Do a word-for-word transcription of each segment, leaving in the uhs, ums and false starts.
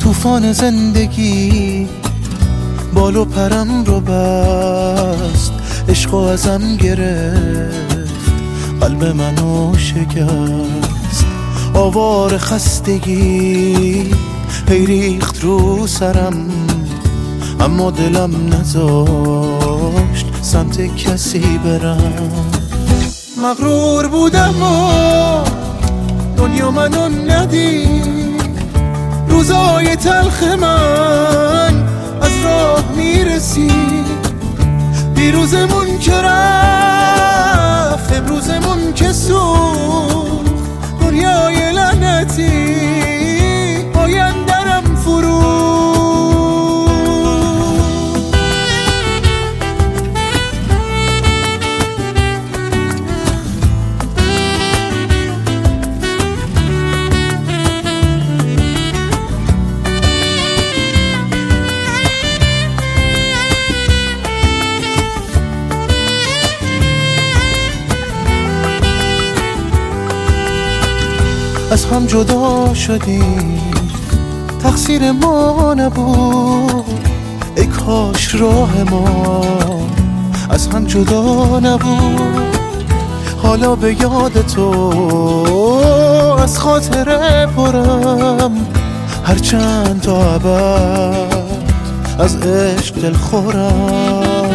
طوفان زندگی بال و پرم رو بست، عشق ازم گرفت، قلب منو شکست. آوار خستگی هی ریخت رو سرم، اما دلم نذاشت سمت کسی برم. مغرور بودم و دنیا منو ندید، روزای تلخ من از راه میرسید. دیروزمون که رفت، امروزمون که سوخت، دنیای لعنتی آیندرم فرو. از هم جدا شدیم، تقصیر ما نبود، ای کاش راه ما از هم جدا نبود. حالا به یاد تو از خاطره پرم، هرچند تا ابد از عشق دل خورم.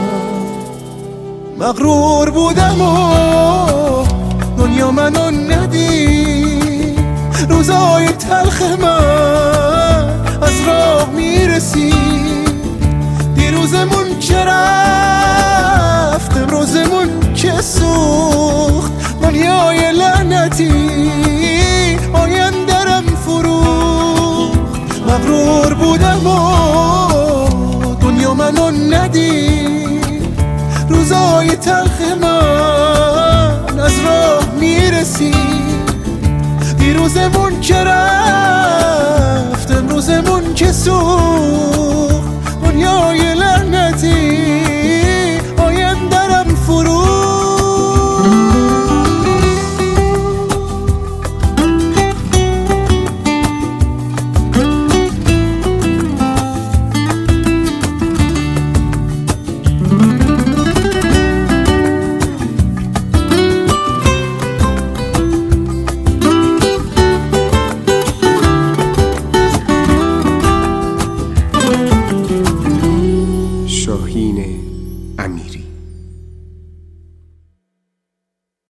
مغرور بودم و دنیا منو ندید، روزای تلخ من از راه میرسید. دیروزمون که رفت، امروزمون که سوخت، دنیای لعنتی آیندرم فروخت. مغرور بودم و دنیا منو ندید، روزای تلخ من از راه میرسید. دیروزمون که رفت، امروزمون که سوخت، دنیای لعنتی